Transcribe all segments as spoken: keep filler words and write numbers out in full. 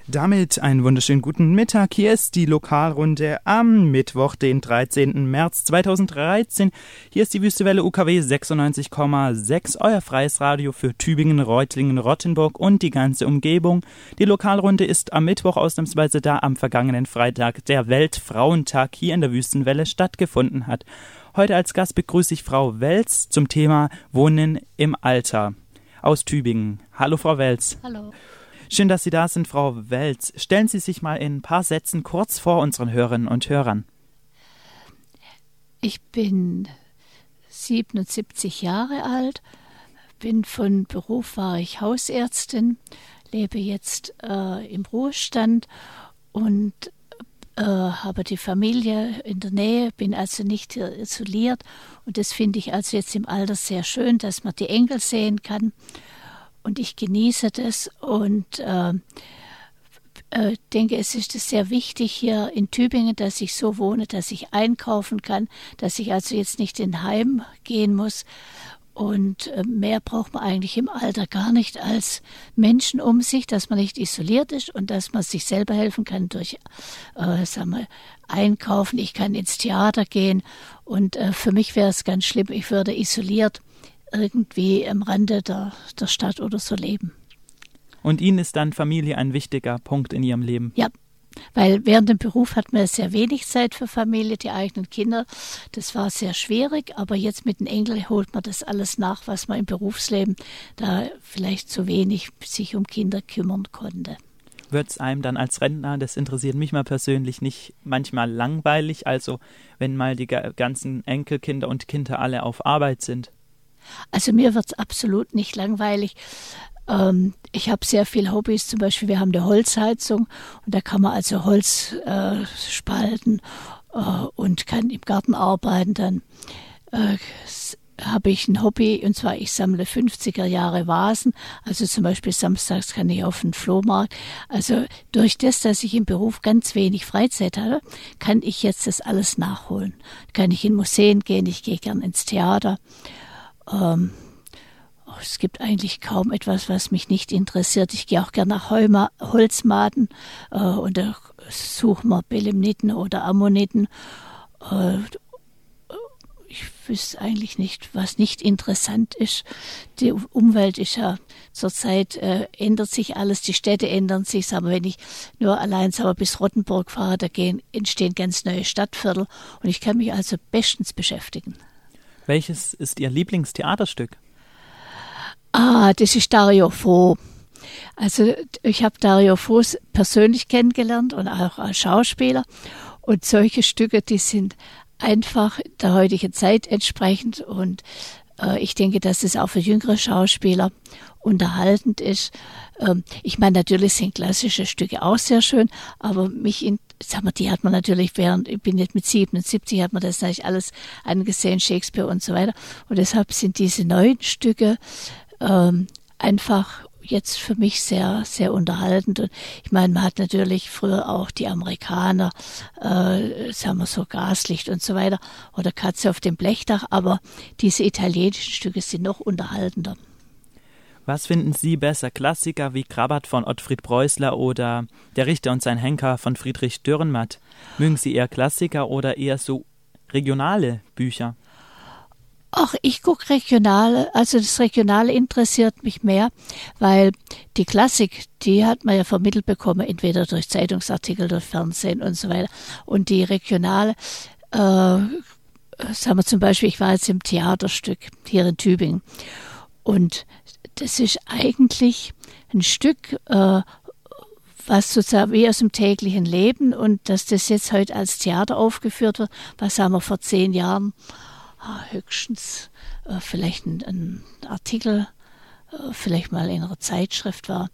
Damit einen wunderschönen guten Mittag. Hier ist die Lokalrunde am Mittwoch, den dreizehnten März zweitausenddreizehn. Hier ist die Wüstewelle U K W sechsundneunzig Komma sechs, euer freies Radio für Tübingen, Reutlingen, Rottenburg und die ganze Umgebung. Die Lokalrunde ist am Mittwoch ausnahmsweise da am vergangenen Freitag, der Weltfrauentag hier in der Wüstenwelle stattgefunden hat. Heute als Gast begrüße ich Frau Welz zum Thema Wohnen im Alter aus Tübingen. Hallo Frau Welz. Hallo. Schön, dass Sie da sind, Frau Welz. Stellen Sie sich mal in ein paar Sätzen kurz vor unseren Hörerinnen und Hörern. Ich bin siebenundsiebzig Jahre alt, bin von Beruf war ich Hausärztin, lebe jetzt äh, im Ruhestand und äh, habe die Familie in der Nähe, bin also nicht isoliert. Und das finde ich also jetzt im Alter sehr schön, dass man die Enkel sehen kann. Und ich genieße das und äh, äh, denke, es ist sehr wichtig hier in Tübingen, dass ich so wohne, dass ich einkaufen kann, dass ich also jetzt nicht in ein Heim gehen muss. Und äh, mehr braucht man eigentlich im Alter gar nicht als Menschen um sich, dass man nicht isoliert ist und dass man sich selber helfen kann durch äh, sagen wir, Einkaufen. Ich kann ins Theater gehen und äh, für mich wäre es ganz schlimm, ich würde isoliert irgendwie am Rande der, der Stadt oder so leben. Und Ihnen ist dann Familie ein wichtiger Punkt in Ihrem Leben? Ja, weil während dem Beruf hat man sehr wenig Zeit für Familie, die eigenen Kinder. Das war sehr schwierig, aber jetzt mit den Enkeln holt man das alles nach, was man im Berufsleben da vielleicht zu wenig sich um Kinder kümmern konnte. Wird es einem dann als Rentner, das interessiert mich mal persönlich, nicht manchmal langweilig, also wenn mal die ganzen Enkelkinder und Kinder alle auf Arbeit sind? Also mir wird es absolut nicht langweilig. Ähm, ich habe sehr viele Hobbys, zum Beispiel wir haben eine Holzheizung und da kann man also Holz äh, spalten äh, und kann im Garten arbeiten. Dann äh, habe ich ein Hobby und zwar ich sammle fünfziger Jahre Vasen. Also zum Beispiel samstags kann ich auf den Flohmarkt. Also durch das, dass ich im Beruf ganz wenig Freizeit habe, kann ich jetzt das alles nachholen. Kann ich in Museen gehen, ich gehe gern ins Theater. Ähm, es gibt eigentlich kaum etwas, was mich nicht interessiert. Ich gehe auch gerne nach Heuma, Holzmaden äh, und da suche mal Belemniten oder Ammoniten. Äh, ich wüsste eigentlich nicht, was nicht interessant ist. Die Umwelt ist ja zurzeit, äh, ändert sich alles, die Städte ändern sich. Aber wenn ich nur allein sagen wir, bis Rottenburg fahre, da gehen, entstehen ganz neue Stadtviertel und ich kann mich also bestens beschäftigen. Welches ist Ihr Lieblingstheaterstück? Ah, das ist Dario Fo. Also ich habe Dario Fo persönlich kennengelernt und auch als Schauspieler. Und solche Stücke, die sind einfach der heutigen Zeit entsprechend. Und äh, ich denke, dass es auch für jüngere Schauspieler unterhaltend ist. Ähm, ich meine, natürlich sind klassische Stücke auch sehr schön, aber mich in Sag mal, die hat man natürlich während, ich bin jetzt mit siebenundsiebzig, hat man das natürlich alles angesehen, Shakespeare und so weiter. Und deshalb sind diese neuen Stücke ähm, einfach jetzt für mich sehr, sehr unterhaltend. Und ich meine, man hat natürlich früher auch die Amerikaner, äh, sagen wir so, Gaslicht und so weiter oder Katze auf dem Blechdach, aber diese italienischen Stücke sind noch unterhaltender. Was finden Sie besser, Klassiker wie Krabat von Ottfried Preußler oder Der Richter und sein Henker von Friedrich Dürrenmatt? Mögen Sie eher Klassiker oder eher so regionale Bücher? Ach, ich gucke Regionale, also das Regionale interessiert mich mehr, weil die Klassik, die hat man ja vermittelt bekommen, entweder durch Zeitungsartikel, durch Fernsehen und so weiter. Und die Regionale, äh, sagen wir zum Beispiel, ich war jetzt im Theaterstück hier in Tübingen und das ist eigentlich ein Stück, äh, was sozusagen wie aus dem täglichen Leben und dass das jetzt heute als Theater aufgeführt wird, was haben wir vor zehn Jahren ah, höchstens äh, vielleicht ein, ein Artikel, äh, vielleicht mal in einer Zeitschrift war.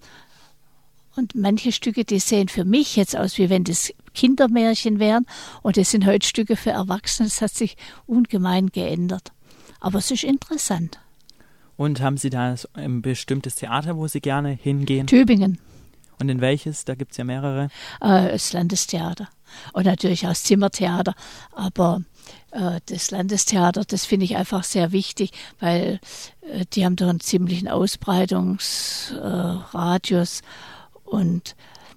Und manche Stücke, die sehen für mich jetzt aus, wie wenn das Kindermärchen wären und das sind heute Stücke für Erwachsene. Das hat sich ungemein geändert. Aber es ist interessant. Und haben Sie da ein bestimmtes Theater, wo Sie gerne hingehen? Tübingen. Und in welches? Da gibt es ja mehrere. Äh, das Landestheater. Und natürlich auch das Zimmertheater. Aber äh, das Landestheater, das finde ich einfach sehr wichtig, weil äh, die haben doch einen ziemlichen Ausbreitungsradius. Äh, und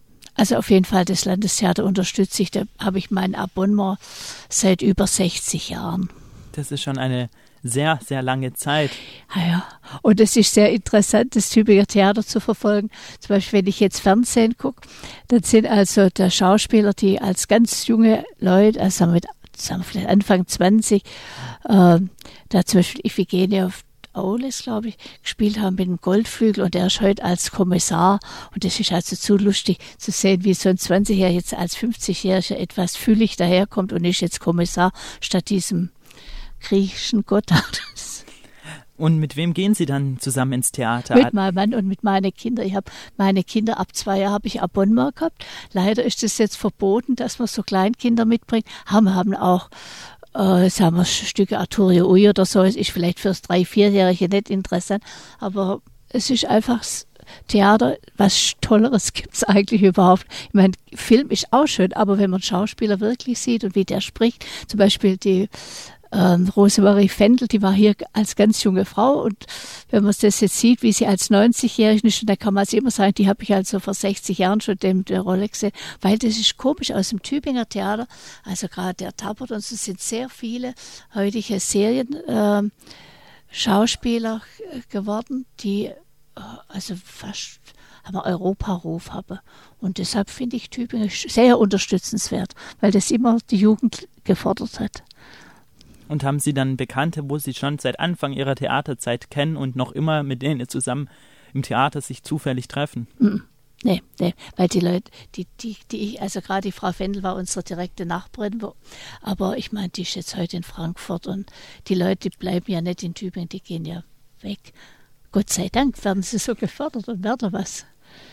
Also auf jeden Fall das Landestheater unterstütze ich. Da habe ich mein Abonnement seit über sechzig Jahren. Das ist schon eine sehr, sehr lange Zeit. Ja, ja. Und es ist sehr interessant, das Tübinger Theater zu verfolgen. Zum Beispiel, wenn ich jetzt Fernsehen gucke, dann sind also der Schauspieler, die als ganz junge Leute, also mit sagen wir vielleicht Anfang zwanzig, äh, da zum Beispiel Iphigenie auf Aulis, glaube ich, gespielt haben mit dem Goldflügel und der ist heute als Kommissar und das ist also zu lustig zu sehen, wie so ein zwanzigjähriger jetzt als fünfzigjähriger etwas füllig daherkommt und ist jetzt Kommissar statt diesem griechischen Gott. Und mit wem gehen Sie dann zusammen ins Theater? Mit meinem Mann und mit meinen Kindern. Ich habe meine Kinder, ab zwei Jahren habe ich Abonnement gehabt. Leider ist es jetzt verboten, dass man so Kleinkinder mitbringt. Haben, wir haben auch Äh, sagen wir, Stücke Arturo Ui oder so, es ist vielleicht fürs drei-, vierjährige nicht interessant, aber es ist einfach Theater, was Tolleres gibt es eigentlich überhaupt. Ich meine, Film ist auch schön, aber wenn man Schauspieler wirklich sieht und wie der spricht, zum Beispiel die Ähm, Rosemarie Fendel, die war hier als ganz junge Frau und wenn man das jetzt sieht, wie sie als neunzigjährige ist, dann kann man es immer sagen, die habe ich also vor sechzig Jahren schon dem der Rolle gesehen, weil das ist komisch aus dem Tübinger Theater, also gerade der Tappert und so sind sehr viele heutige Serien äh, Schauspieler geworden, die äh, also fast haben Europaruf haben und deshalb finde ich Tübingen sehr unterstützenswert, weil das immer die Jugend gefordert hat. Und haben Sie dann Bekannte, wo Sie schon seit Anfang Ihrer Theaterzeit kennen und noch immer mit denen zusammen im Theater sich zufällig treffen? Mm, nee, nee, weil die Leute, die, die, die ich, also gerade die Frau Fendel war unsere direkte Nachbarin, wo, aber ich meine, die ist jetzt heute in Frankfurt und die Leute, die bleiben ja nicht in Tübingen, die gehen ja weg. Gott sei Dank werden sie so gefördert und werden was.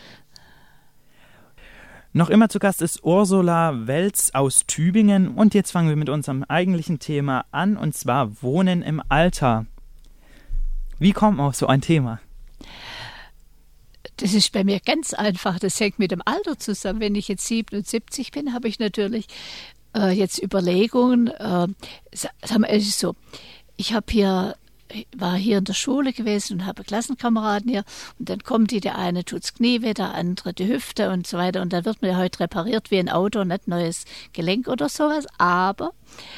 Noch immer zu Gast ist Ursula Welz aus Tübingen und jetzt fangen wir mit unserem eigentlichen Thema an und zwar Wohnen im Alter. Wie kommt man auf so ein Thema? Das ist bei mir ganz einfach, das hängt mit dem Alter zusammen. Wenn ich jetzt siebenundsiebzig bin, habe ich natürlich äh, jetzt Überlegungen. Äh, sagen wir, es ist so, ich habe hier war hier in der Schule gewesen und habe Klassenkameraden hier und dann kommt die, der eine tut's Knie weh, der andere die Hüfte und so weiter und dann wird man ja heute repariert wie ein Auto, nicht neues Gelenk oder sowas, aber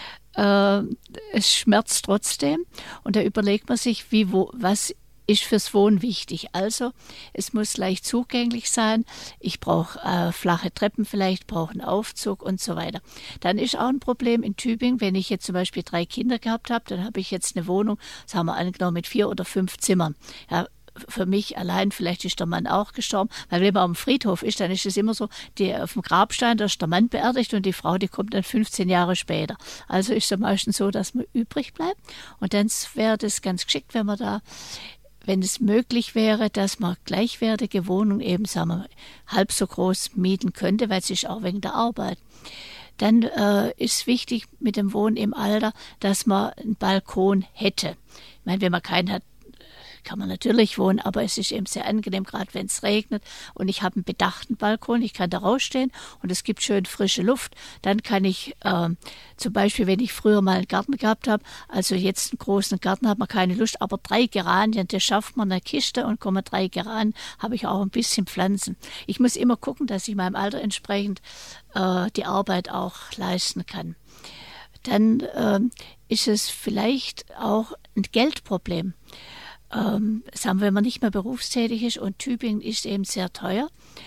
äh, es schmerzt trotzdem und da überlegt man sich, wie, wo, was ist fürs Wohnen wichtig. Also es muss leicht zugänglich sein. Ich brauche äh, flache Treppen vielleicht, brauche einen Aufzug und so weiter. Dann ist auch ein Problem in Tübingen, wenn ich jetzt zum Beispiel drei Kinder gehabt habe, dann habe ich jetzt eine Wohnung, das haben wir angenommen, mit vier oder fünf Zimmern. Ja, für mich allein, vielleicht ist der Mann auch gestorben, weil wenn man am Friedhof ist, dann ist es immer so, die, auf dem Grabstein, da ist der Mann beerdigt und die Frau, die kommt dann fünfzehn Jahre später. Also ist es meistens so, dass man übrig bleibt und dann wäre das ganz geschickt, wenn man da wenn es möglich wäre, dass man gleichwertige Wohnungen eben, sagen wir, halb so groß mieten könnte, weil es ist auch wegen der Arbeit. Dann äh, ist wichtig mit dem Wohnen im Alter, dass man einen Balkon hätte. Ich meine, wenn man keinen hat, kann man natürlich wohnen, aber es ist eben sehr angenehm, gerade wenn es regnet und ich habe einen bedachten Balkon, ich kann da rausstehen und es gibt schön frische Luft. Dann kann ich äh, zum Beispiel, wenn ich früher mal einen Garten gehabt habe, also jetzt einen großen Garten, hat man keine Lust, aber drei Geranien, das schafft man in der Kiste und kommen drei Geranien, habe ich auch ein bisschen Pflanzen. Ich muss immer gucken, dass ich meinem Alter entsprechend äh, die Arbeit auch leisten kann. Dann äh, ist es vielleicht auch ein Geldproblem. Ähm, sagen wir, wenn man nicht mehr berufstätig ist und Tübingen ist eben sehr teuer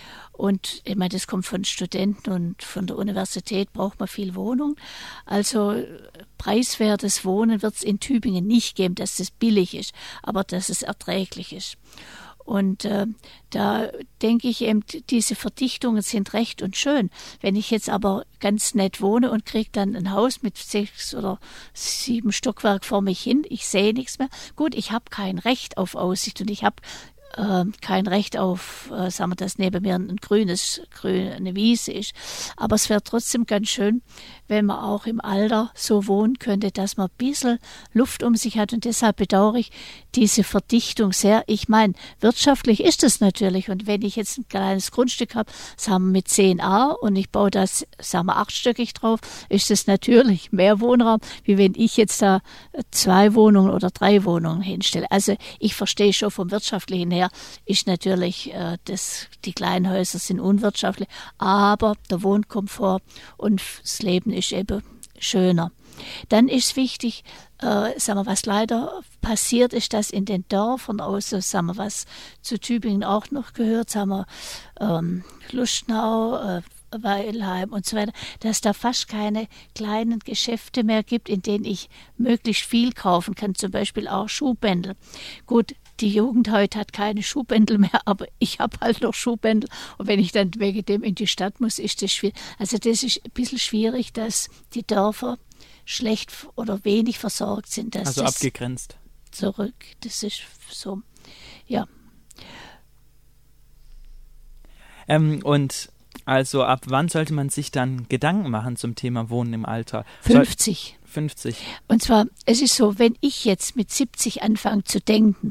und ich meine, das kommt von Studenten und von der Universität braucht man viel Wohnung. Also preiswertes Wohnen wird es in Tübingen nicht geben, dass es billig ist, aber dass es erträglich ist. Und äh, da denke ich eben, diese Verdichtungen sind recht und schön. Wenn ich jetzt aber ganz nett wohne und kriege dann ein Haus mit sechs oder sieben Stockwerk vor mich hin, ich sehe nichts mehr. Gut, ich habe kein Recht auf Aussicht und ich habe äh, kein Recht auf, äh, sagen wir, dass neben mir ein grünes, grün, eine Wiese ist. Aber es wäre trotzdem ganz schön, wenn man auch im Alter so wohnen könnte, dass man ein bisschen Luft um sich hat. Und deshalb bedauere ich diese Verdichtung sehr. Ich meine, wirtschaftlich ist es natürlich. Und wenn ich jetzt ein kleines Grundstück habe, sagen wir mit zehn A und ich baue das, sagen wir, achtstöckig drauf, ist es natürlich mehr Wohnraum, wie wenn ich jetzt da zwei Wohnungen oder drei Wohnungen hinstelle. Also ich verstehe schon vom Wirtschaftlichen her, her ist natürlich, äh, das, die kleinen Häuser sind unwirtschaftlich, aber der Wohnkomfort und das Leben ist eben schöner. Dann ist wichtig, äh, sagen wir, was leider passiert ist, dass in den Dörfern, außer, sagen wir, was zu Tübingen auch noch gehört, sagen wir, ähm, Lustenau, äh, Weilheim und so weiter, dass da fast keine kleinen Geschäfte mehr gibt, in denen ich möglichst viel kaufen kann, zum Beispiel auch Schuhbändel. Gut, die Jugend heute hat keine Schuhbändel mehr, aber ich habe halt noch Schuhbändel und wenn ich dann wegen dem in die Stadt muss, ist das schwierig. Also das ist ein bisschen schwierig, dass die Dörfer schlecht oder wenig versorgt sind. Dass also das abgegrenzt. Zurück, das ist so, ja. Ähm, und also ab wann sollte man sich dann Gedanken machen zum Thema Wohnen im Alter? fünfzig. Soll, fünfzig. Und zwar, es ist so, wenn ich jetzt mit siebzig anfange zu denken,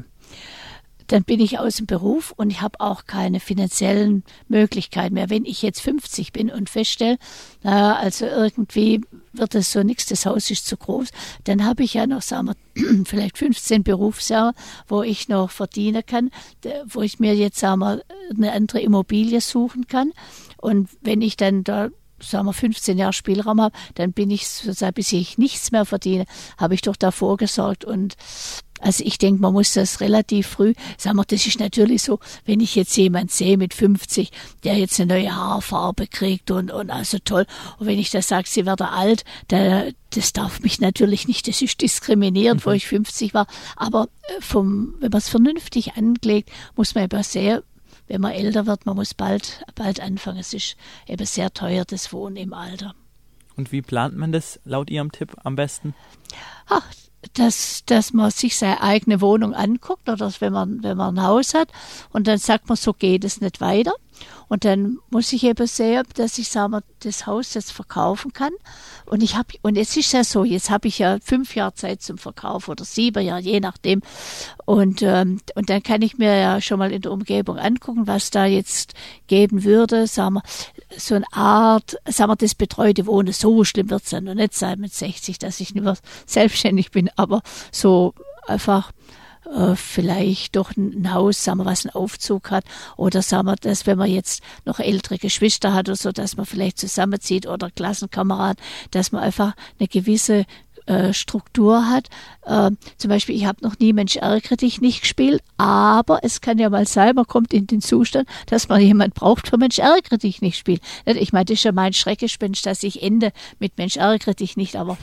dann bin ich aus dem Beruf und ich habe auch keine finanziellen Möglichkeiten mehr. Wenn ich jetzt fünfzig bin und feststelle, naja, also irgendwie wird das so nichts, das Haus ist zu groß, dann habe ich ja noch, sagen wir, vielleicht fünfzehn Berufsjahre, wo ich noch verdienen kann, wo ich mir jetzt, sagen wir, eine andere Immobilie suchen kann. Und wenn ich dann da, sagen wir, fünfzehn Jahre Spielraum habe, dann bin ich, sozusagen, bis ich nichts mehr verdiene, habe ich doch davor gesorgt. Und also ich denke, man muss das relativ früh, sagen wir, das ist natürlich so, wenn ich jetzt jemanden sehe mit fünfzig, der jetzt eine neue Haarfarbe kriegt und, und also toll, und wenn ich das sage, sie werde alt, da, das darf mich natürlich nicht, das ist diskriminierend, mhm. wo ich fünfzig war, aber vom, wenn man es vernünftig anlegt, muss man eben sehr, wenn man älter wird, man muss bald, bald anfangen, es ist eben sehr teuer, das Wohnen im Alter. Und wie plant man das laut Ihrem Tipp am besten? Ach, Dass, dass man sich seine eigene Wohnung anguckt oder wenn man, wenn man ein Haus hat und dann sagt man, so geht es nicht weiter. Und dann muss ich eben sehen, dass ich, sagen wir, das Haus jetzt verkaufen kann. Und ich habe, und jetzt ist ja so, jetzt habe ich ja fünf Jahre Zeit zum Verkauf oder sieben Jahre, je nachdem. Und, ähm, und dann kann ich mir ja schon mal in der Umgebung angucken, was da jetzt geben würde. Sagen wir, so eine Art, sagen wir, das betreute Wohnen, so schlimm wird es ja noch nicht sein mit sechzig, dass ich nicht mehr selbstständig bin, aber so einfach äh, vielleicht doch ein, ein Haus, sagen wir, was einen Aufzug hat oder sagen wir, dass wenn man jetzt noch ältere Geschwister hat oder so, dass man vielleicht zusammenzieht oder Klassenkameraden, dass man einfach eine gewisse äh, Struktur hat. Äh, zum Beispiel, ich habe noch nie Mensch ärgere dich nicht gespielt, aber es kann ja mal sein, man kommt in den Zustand, dass man jemand braucht für Mensch ärgere dich nicht spielen. Ich meine, das ist ja mein Schreckgespenst, dass ich ende mit Mensch ärgere dich nicht, aber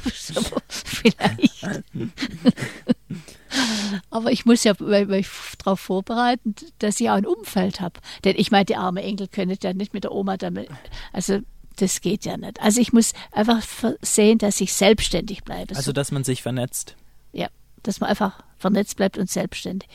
vielleicht. Aber ich muss ja mich darauf vorbereiten, dass ich auch ein Umfeld habe. Denn ich meine, die armen Enkel können ja nicht mit der Oma damit, also das geht ja nicht. Also ich muss einfach sehen, dass ich selbstständig bleibe. Also dass man sich vernetzt. Ja, dass man einfach vernetzt bleibt und selbstständig.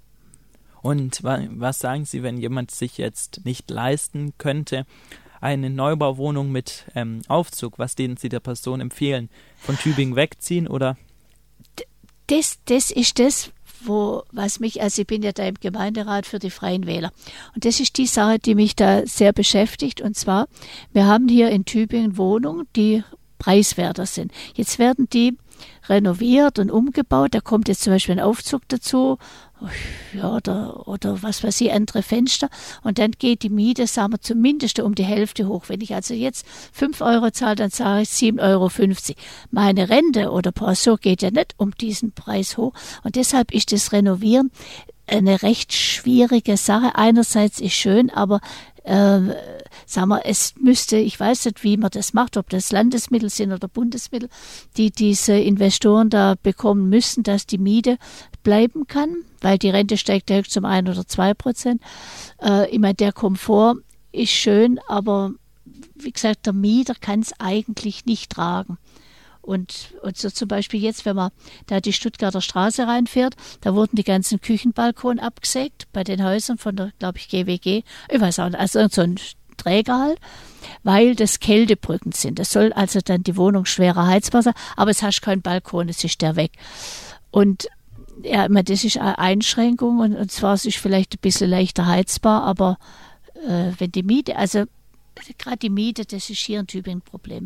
Und was sagen Sie, wenn jemand sich jetzt nicht leisten könnte, eine Neubauwohnung mit ähm, Aufzug, was denen Sie der Person empfehlen? Von Tübingen wegziehen oder? Das, das ist das, wo, was mich, also ich bin ja da im Gemeinderat für die Freien Wähler. Und das ist die Sache, die mich da sehr beschäftigt. Und zwar, wir haben hier in Tübingen Wohnungen, die preiswerter sind. Jetzt werden die renoviert und umgebaut. Da kommt jetzt zum Beispiel ein Aufzug dazu, ja, oder, oder was weiß ich, andere Fenster. Und dann geht die Miete, sagen wir, zumindest um die Hälfte hoch. Wenn ich also jetzt fünf Euro zahle, dann zahle ich sieben Euro fünfzig. Meine Rente oder Pension geht ja nicht um diesen Preis hoch. Und deshalb ist das Renovieren eine recht schwierige Sache. Einerseits ist schön, aber äh, sagen wir, es müsste, ich weiß nicht, wie man das macht, ob das Landesmittel sind oder Bundesmittel, die diese Investoren da bekommen müssen, dass die Miete bleiben kann, weil die Rente steigt ja höchstens um ein oder zwei Prozent. Äh, ich meine, der Komfort ist schön, aber wie gesagt, der Mieter kann es eigentlich nicht tragen. Und, und so zum Beispiel jetzt, wenn man da die Stuttgarter Straße reinfährt, da wurden die ganzen Küchenbalkone abgesägt bei den Häusern von der, glaube ich, G W G. Ich weiß auch nicht, also so ein Träger halt, weil das Kältebrücken sind. Das soll also dann die Wohnung schwerer heizbar sein, aber es hast keinen Balkon, es ist der weg. Und ja, das ist eine Einschränkung und, und zwar es ist vielleicht ein bisschen leichter heizbar, aber äh, wenn die Miete, also gerade die Miete, das ist hier in Tübingen ein Problem.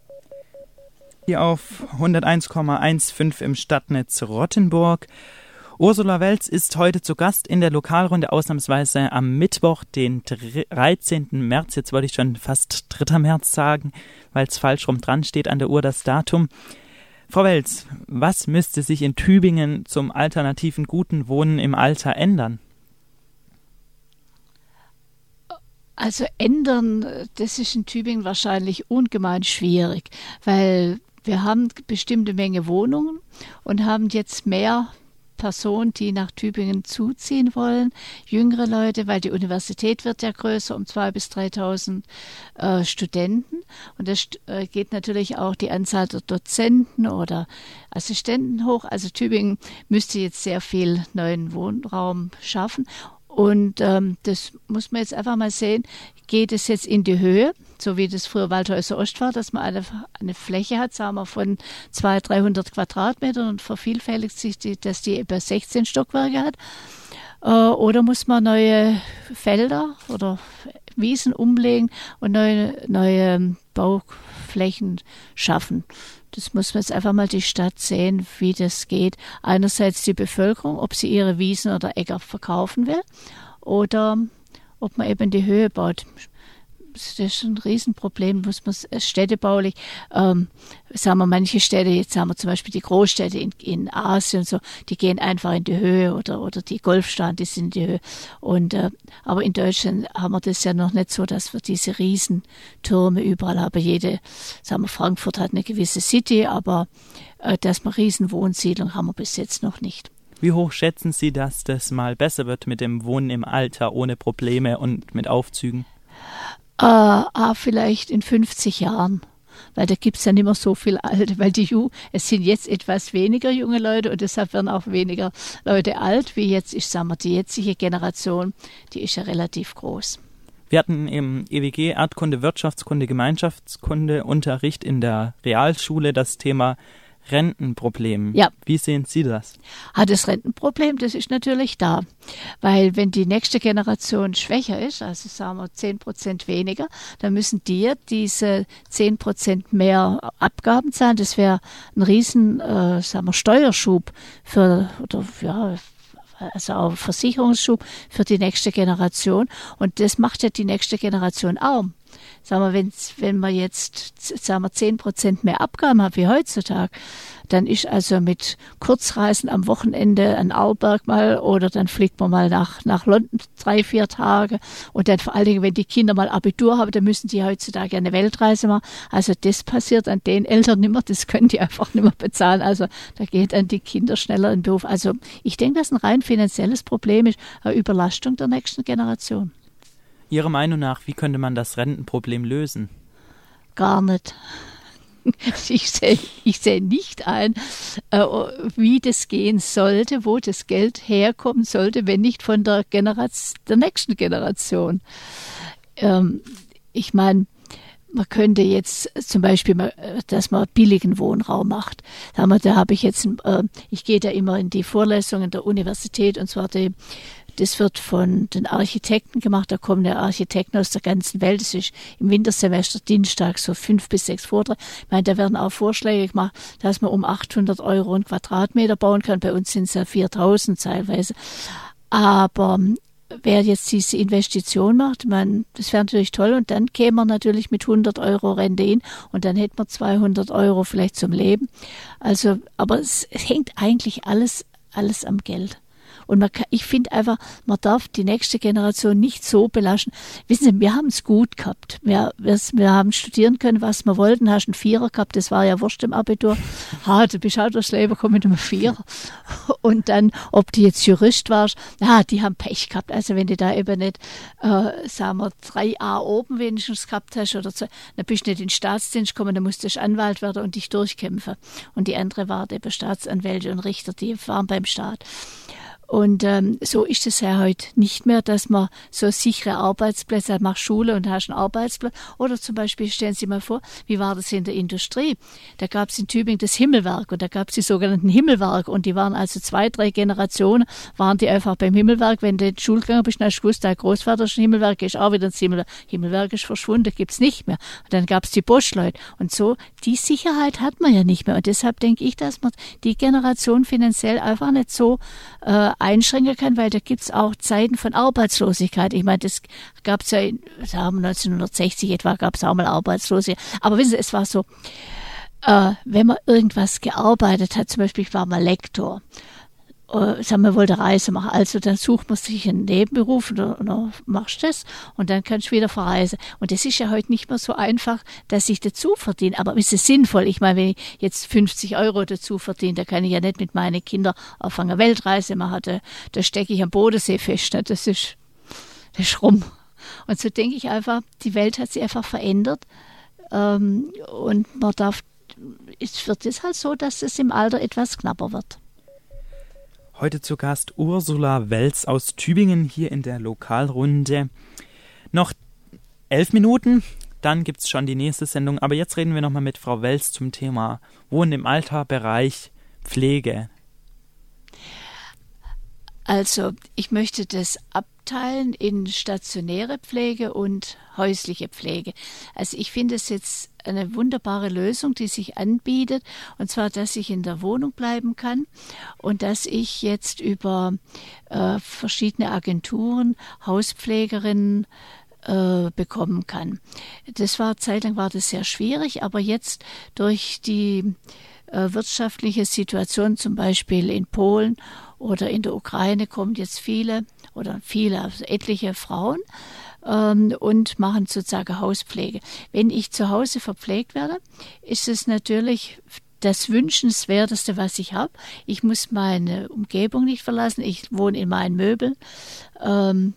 Hier auf hunderteins Komma fünfzehn im Stadtnetz Rottenburg. Ursula Welz ist heute zu Gast in der Lokalrunde, ausnahmsweise am Mittwoch, den dreizehnten März. Jetzt wollte ich schon fast dritter März sagen, weil es falsch rum dran steht an der Uhr, das Datum. Frau Welz, was müsste sich in Tübingen zum alternativen guten Wohnen im Alter ändern? Also ändern, das ist in Tübingen wahrscheinlich ungemein schwierig, weil wir haben eine bestimmte Menge Wohnungen und haben jetzt mehr Personen, die nach Tübingen zuziehen wollen, jüngere Leute, weil die Universität wird ja größer, um zweitausend bis dreitausend äh, Studenten. Und das äh, geht natürlich auch die Anzahl der Dozenten oder Assistenten hoch. Also Tübingen müsste jetzt sehr viel neuen Wohnraum schaffen. Und ähm, das muss man jetzt einfach mal sehen, geht es jetzt in die Höhe, so wie das früher Waldhäuser Ost war, dass man eine, eine Fläche hat, sagen wir, von zweihundert, dreihundert Quadratmetern und vervielfältigt sich, die, dass die etwa sechzehn Stockwerke hat. Äh, oder muss man neue Felder oder Wiesen umlegen und neue, neue Bauflächen schaffen. Das muss man jetzt einfach mal die Stadt sehen, wie das geht. Einerseits die Bevölkerung, ob sie ihre Wiesen oder Äcker verkaufen will oder ob man eben die Höhe baut. Das ist ein Riesenproblem, muss man städtebaulich, ähm, sagen wir manche Städte, jetzt haben wir zum Beispiel die Großstädte in, in Asien und so, die gehen einfach in die Höhe oder, oder die Golfstaaten, die sind in die Höhe. Und, äh, aber in Deutschland haben wir das ja noch nicht so, dass wir diese Riesentürme überall haben. Jede, sagen wir, Frankfurt hat eine gewisse City, aber äh, dass wir Riesenwohnsiedlungen haben wir bis jetzt noch nicht. Wie hoch schätzen Sie, dass das mal besser wird mit dem Wohnen im Alter ohne Probleme und mit Aufzügen? Äh, ah, vielleicht in fünfzig Jahren, weil da gibt es ja nicht mehr so viel Alte, weil die Ju, es sind jetzt etwas weniger junge Leute und deshalb werden auch weniger Leute alt, wie jetzt, ich sag mal, die jetzige Generation, die ist ja relativ groß. Wir hatten im E W G Erdkunde, Wirtschaftskunde, Gemeinschaftskunde Unterricht in der Realschule das Thema Rentenproblem. Ja. Wie sehen Sie das? Ah, das Rentenproblem, das ist natürlich da. Weil wenn die nächste Generation schwächer ist, also sagen wir zehn Prozent weniger, dann müssen die diese zehn Prozent mehr Abgaben zahlen. Das wäre ein riesen, äh, sagen wir, Steuerschub für, oder ja, also auch Versicherungsschub für die nächste Generation. Und das macht ja die nächste Generation arm. Sagen wir, wenn, wenn wir jetzt sagen wir, zehn Prozent mehr Abgaben haben wie heutzutage, dann ist also mit Kurzreisen am Wochenende an Arlberg mal oder dann fliegt man mal nach, nach London drei, vier Tage und dann vor allen Dingen, wenn die Kinder mal Abitur haben, dann müssen die heutzutage eine Weltreise machen. Also das passiert an den Eltern nicht mehr, das können die einfach nicht mehr bezahlen. Also da geht an die Kinder schneller in den Beruf. Also ich denke, dass ein rein finanzielles Problem ist, eine Überlastung der nächsten Generation. Ihrer Meinung nach, wie könnte man das Rentenproblem lösen? Gar nicht. Ich sehe ich seh nicht ein, äh, wie das gehen sollte, wo das Geld herkommen sollte, wenn nicht von der, Generation, der nächsten Generation. Ähm, ich meine, man könnte jetzt zum Beispiel, dass man billigen Wohnraum macht. Da habe ich jetzt, äh, ich gehe da immer in die Vorlesungen der Universität und zwar die Das wird von den Architekten gemacht. Da kommen ja Architekten aus der ganzen Welt. Das ist im Wintersemester Dienstag so fünf bis sechs Vorträge. Ich meine, da werden auch Vorschläge gemacht, dass man um achthundert Euro einen Quadratmeter bauen kann. Bei uns sind es ja viertausend teilweise. Aber wer jetzt diese Investition macht, man, das wäre natürlich toll. Und dann käme man natürlich mit hundert Euro Rente hin und dann hätte man zweihundert Euro vielleicht zum Leben. Also, aber es, es hängt eigentlich alles, alles am Geld. Und man kann, ich finde einfach, man darf die nächste Generation nicht so belasten. Wissen Sie, wir haben es gut gehabt. Wir, wir, wir haben studieren können, was wir wollten. Hast einen Vierer gehabt, das war ja wurscht im Abitur. Ha, du bist halt durchs Leben gekommen mit einem Vierer. Und dann, ob du jetzt Jurist warst, ja, die haben Pech gehabt. Also wenn du da eben nicht, äh, sagen wir, drei A oben wenigstens gehabt hast oder so, dann bist du nicht in den Staatsdienst gekommen, dann musstest du Anwalt werden und dich durchkämpfen. Und die andere waren eben Staatsanwälte und Richter, die waren beim Staat. Und ähm, so ist es ja heute nicht mehr, dass man so sichere Arbeitsplätze hat, mach Schule und hast einen Arbeitsplatz. Oder zum Beispiel, stellen Sie mal vor, wie war das in der Industrie? Da gab es in Tübingen das Himmelwerk und da gab es die sogenannten Himmelwerke und die waren also zwei, drei Generationen, waren die einfach beim Himmelwerk. Wenn du in die Schule gegangen bist, dann hast du gewusst, dein Großvater ist ein Himmelwerk, ist auch wieder ein Himmelwerk. Himmelwerk ist verschwunden, gibt's nicht mehr. Und dann gab es die Postleute. Und so, die Sicherheit hat man ja nicht mehr. Und deshalb denke ich, dass man die Generation finanziell einfach nicht so äh, einschränken kann, weil da gibt's auch Zeiten von Arbeitslosigkeit. Ich meine, das gab's ja, in, sagen wir neunzehnhundertsechzig etwa, gab's auch mal Arbeitslosigkeit. Aber wissen Sie, es war so, äh, wenn man irgendwas gearbeitet hat, zum Beispiel ich war mal Lektor, äh, sagen wir, wollte Reise machen, also dann sucht man sich einen Nebenberuf und dann machst du das und dann kannst du wieder verreisen. Und das ist ja heute nicht mehr so einfach, dass ich dazu verdiene. Aber ist es sinnvoll? Ich meine, wenn ich jetzt fünfzig Euro dazu verdiene, da kann ich ja nicht mit meinen Kindern auf eine Weltreise machen. Da, da stecke ich am Bodensee fest. Ne? Das ist, das ist rum. Und so denke ich einfach, die Welt hat sich einfach verändert. Ähm, und man darf, es wird es halt so, dass es im Alter etwas knapper wird. Heute zu Gast Ursula Welz aus Tübingen hier in der Lokalrunde. Noch elf Minuten, dann gibt es schon die nächste Sendung. Aber jetzt reden wir nochmal mit Frau Welz zum Thema Wohnen im Alter, Bereich Pflege. Also ich möchte das abteilen in stationäre Pflege und häusliche Pflege. Also ich finde es jetzt eine wunderbare Lösung, die sich anbietet, und zwar, dass ich in der Wohnung bleiben kann und dass ich jetzt über äh, verschiedene Agenturen Hauspflegerinnen äh, bekommen kann. Das war zeitlang war das sehr schwierig, aber jetzt durch die äh, wirtschaftliche Situation, zum Beispiel in Polen oder in der Ukraine, kommen jetzt viele oder viele, also etliche Frauen ähm, und machen sozusagen Hauspflege. Wenn ich zu Hause verpflegt werde, ist es natürlich das Wünschenswerteste, was ich habe. Ich muss meine Umgebung nicht verlassen. Ich wohne in meinen Möbeln. Ähm,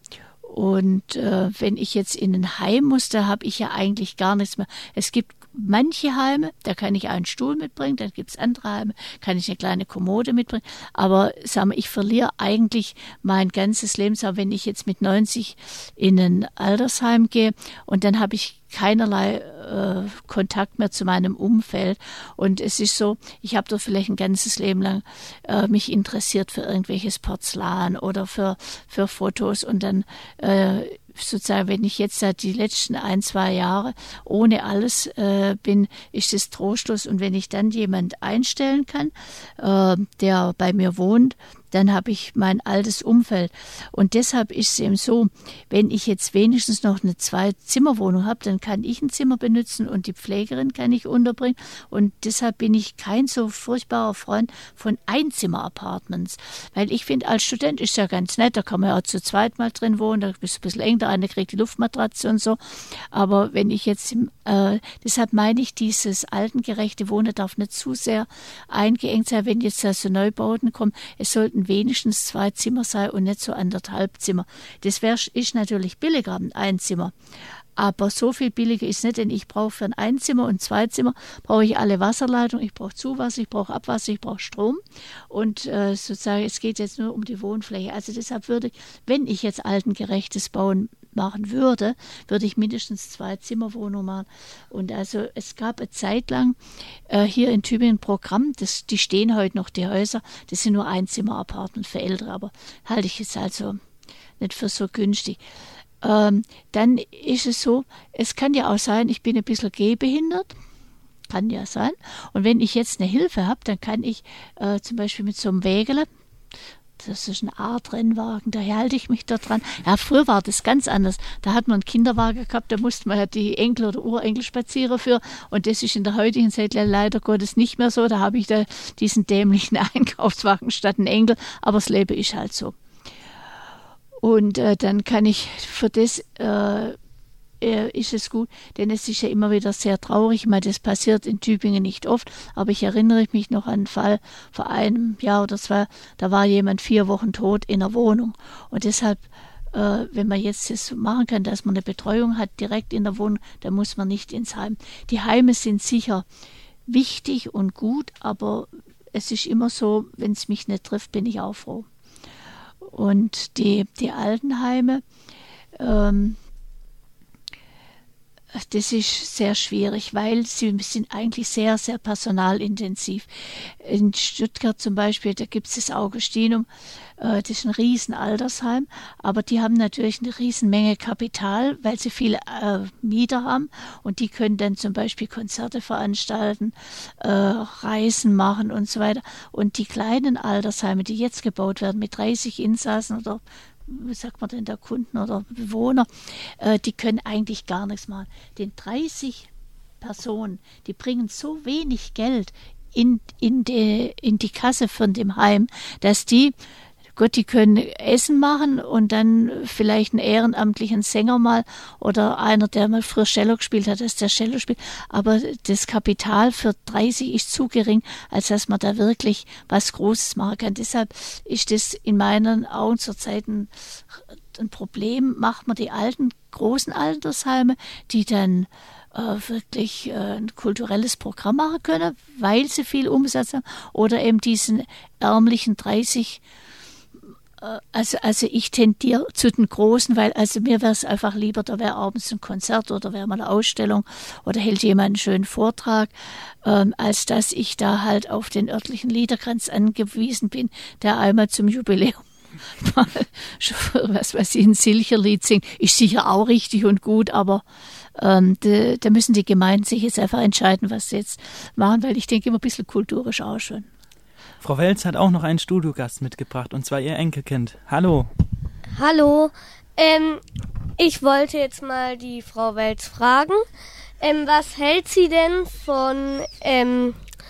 und äh, wenn ich jetzt in ein Heim muss, da habe ich ja eigentlich gar nichts mehr. Es gibt manche Heime, da kann ich einen Stuhl mitbringen, dann gibt es andere Heime, kann ich eine kleine Kommode mitbringen. Aber sagen wir, ich verliere eigentlich mein ganzes Leben. Aber wenn ich jetzt mit neunzig in ein Altersheim gehe und dann habe ich keinerlei äh, Kontakt mehr zu meinem Umfeld. Und es ist so, ich habe doch vielleicht ein ganzes Leben lang äh, mich interessiert für irgendwelches Porzellan oder für, für Fotos und dann äh, sozusagen, wenn ich jetzt seit die letzten ein, zwei Jahre ohne alles äh, bin, ist es trostlos. Und wenn ich dann jemand einstellen kann, äh, der bei mir wohnt, dann habe ich mein altes Umfeld. Und deshalb ist es eben so, wenn ich jetzt wenigstens noch eine Zwei-Zimmer-Wohnung habe, dann kann ich ein Zimmer benutzen und die Pflegerin kann ich unterbringen. Und deshalb bin ich kein so furchtbarer Freund von Einzimmer-Apartments. Weil ich finde, als Student ist ja ganz nett, da kann man ja auch zu zweit mal drin wohnen, da ist es ein bisschen eng, der eine kriegt die Luftmatratze und so. Aber wenn ich jetzt, äh, deshalb meine ich, dieses altengerechte Wohnen darf nicht zu sehr eingeengt sein, wenn jetzt da so Neubauten kommen. Es sollten wenigstens zwei Zimmer sein und nicht so anderthalb Zimmer. Das wäre ist natürlich billiger, ein Zimmer. Aber so viel billiger ist nicht, denn ich brauche für ein Einzimmer und zwei Zimmer, brauche ich alle Wasserleitungen, ich brauche Zuwasser, ich brauche Abwasser, ich brauche Strom. Und äh, sozusagen, es geht jetzt nur um die Wohnfläche. Also deshalb würde ich, wenn ich jetzt altengerechtes Bauen machen würde, würde ich mindestens zwei Zimmerwohnungen machen. Und also es gab eine Zeit lang äh, hier in Tübingen ein Programm, das, die stehen heute noch, die Häuser, das sind nur Einzimmer-Apartments für Ältere, aber halte ich jetzt also nicht für so günstig. Ähm, dann ist es so, es kann ja auch sein, ich bin ein bisschen gehbehindert, kann ja sein. Und wenn ich jetzt eine Hilfe habe, dann kann ich äh, zum Beispiel mit so einem Wägele, das ist eine Art Rennwagen, da halte ich mich da dran. Ja, früher war das ganz anders. Da hat man einen Kinderwagen gehabt, da musste man ja die Enkel oder Urenkel spazieren für. Und das ist in der heutigen Zeit leider Gottes nicht mehr so. Da habe ich da diesen dämlichen Einkaufswagen statt einen Enkel. Aber das Leben ist halt so. Und äh, dann kann ich für das äh, äh, ist es gut, denn es ist ja immer wieder sehr traurig. Ich meine, das passiert in Tübingen nicht oft, aber ich erinnere mich noch an einen Fall vor einem Jahr oder zwei, da war jemand vier Wochen tot in der Wohnung. Und deshalb, äh, wenn man jetzt das machen kann, dass man eine Betreuung hat direkt in der Wohnung, dann muss man nicht ins Heim. Die Heime sind sicher wichtig und gut, aber es ist immer so, wenn es mich nicht trifft, bin ich auch froh. Und die, die Altenheime, ähm, das ist sehr schwierig, weil sie sind eigentlich sehr, sehr personalintensiv. In Stuttgart zum Beispiel, da gibt es das Augustinum, äh, das ist ein riesen Altersheim, aber die haben natürlich eine riesen Menge Kapital, weil sie viele äh, Mieter haben und die können dann zum Beispiel Konzerte veranstalten, äh, Reisen machen und so weiter. Und die kleinen Altersheime, die jetzt gebaut werden mit dreißig Insassen oder wie sagt man denn, der Kunden oder Bewohner, äh, die können eigentlich gar nichts machen. Den dreißig Personen, die bringen so wenig Geld in, in, die, in die Kasse von dem Heim, dass die, Gott, die können Essen machen und dann vielleicht einen ehrenamtlichen Sänger mal oder einer, der mal früher Cello gespielt hat, dass der Cello spielt. Aber das Kapital für dreißig ist zu gering, als dass man da wirklich was Großes machen kann. Deshalb ist das in meinen Augen zurzeit ein, ein Problem. Macht man die alten, großen Altersheime, die dann äh, wirklich äh, ein kulturelles Programm machen können, weil sie viel Umsatz haben, oder eben diesen ärmlichen dreißig. Also, also ich tendiere zu den Großen, weil also mir wäre es einfach lieber, da wäre abends ein Konzert oder wäre mal eine Ausstellung oder hält jemand einen schönen Vortrag, ähm, als dass ich da halt auf den örtlichen Liederkranz angewiesen bin, der einmal zum Jubiläum mal, was weiß ich, ein Silcherlied singt. Ist sicher auch richtig und gut, aber ähm, da, da müssen die Gemeinden sich jetzt einfach entscheiden, was sie jetzt machen, weil ich denke immer ein bisschen Kultur ist auch schön. Frau Welz hat auch noch einen Studiogast mitgebracht, und zwar ihr Enkelkind. Hallo. Hallo. Ähm, ich wollte jetzt mal die Frau Welz fragen, ähm, was hält sie denn von, ähm,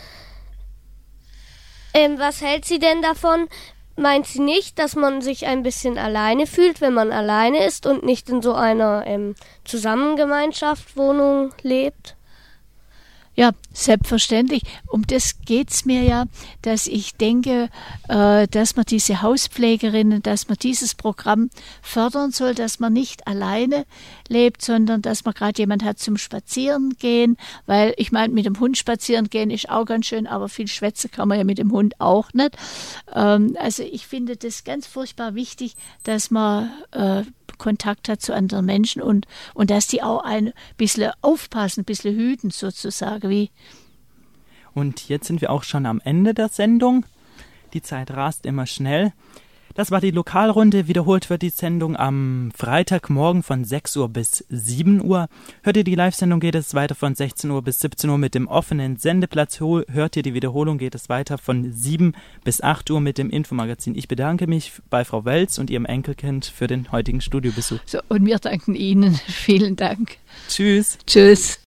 ähm, was hält sie denn davon? Meint sie nicht, dass man sich ein bisschen alleine fühlt, wenn man alleine ist und nicht in so einer ähm, Zusammengemeinschaft, Wohnung lebt? Ja, selbstverständlich. Um das geht's mir ja, dass ich denke, äh, dass man diese Hauspflegerinnen, dass man dieses Programm fördern soll, dass man nicht alleine lebt, sondern dass man gerade jemand hat zum Spazierengehen, weil ich meine, mit dem Hund spazieren gehen ist auch ganz schön, aber viel schwätzen kann man ja mit dem Hund auch nicht. Ähm, also ich finde das ganz furchtbar wichtig, dass man äh, Kontakt hat zu anderen Menschen und, und dass die auch ein bisschen aufpassen, ein bisschen hüten sozusagen. Wie. Und jetzt sind wir auch schon am Ende der Sendung. Die Zeit rast immer schnell. Das war die Lokalrunde. Wiederholt wird die Sendung am Freitagmorgen von sechs Uhr bis sieben Uhr. Hört ihr die Live-Sendung, geht es weiter von sechzehn Uhr bis siebzehn Uhr mit dem offenen Sendeplatz. Hört ihr die Wiederholung, geht es weiter von sieben bis acht Uhr mit dem Infomagazin. Ich bedanke mich bei Frau Welz und ihrem Enkelkind für den heutigen Studiobesuch. So, und wir danken Ihnen. Vielen Dank. Tschüss. Tschüss.